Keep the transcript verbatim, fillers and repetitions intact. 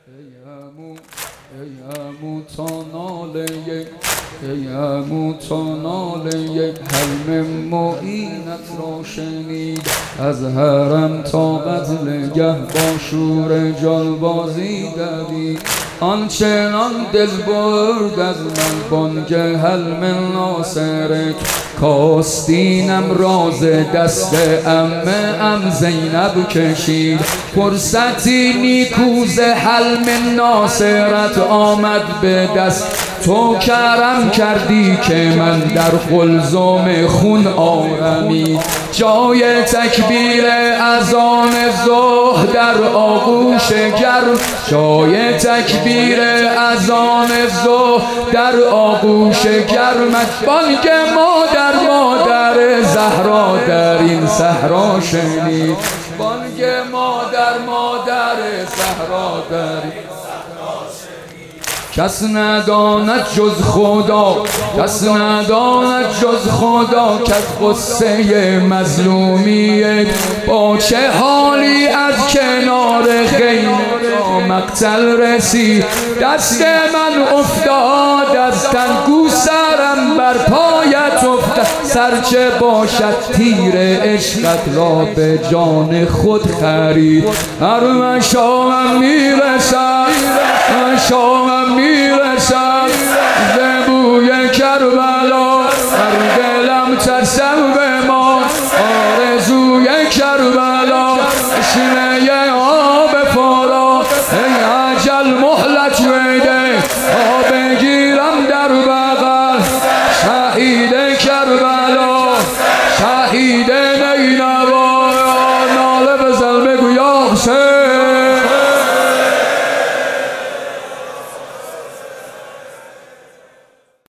ای عمو ای عمو تا ناله ای عمو تا ناله حلم معینت را شنید، از حرم تا قتلگه با شور جانبازی دوید. آنچنان دل برد از من بانگ حلم ناصرک، کاستینم راز دست عمه ام زینب کشید. فرصتی نیکوز حلم ناصرت آمد به دست، تو کرم کردی که من در قلزم خون آرمی. جای تکبیر اذان ظهر در آغوش گرم، جای تکبیر اذان ظهر در آغوش گرمت. بانگ مادر مادر زهرا در این صحرا شنید، بانگ مادر مادر زهرا در این کس نداند جز خدا، کس نداند جز خدا که غصه مظلومیت با چه حالی از کنار خیمه مقتل رسید. دست من افتاد از تن، گوسرم بر پایت افتاد، سرچه باشد تیر عشقت را به جان خود خرید. هر مشامم میرسم مشامم میرسم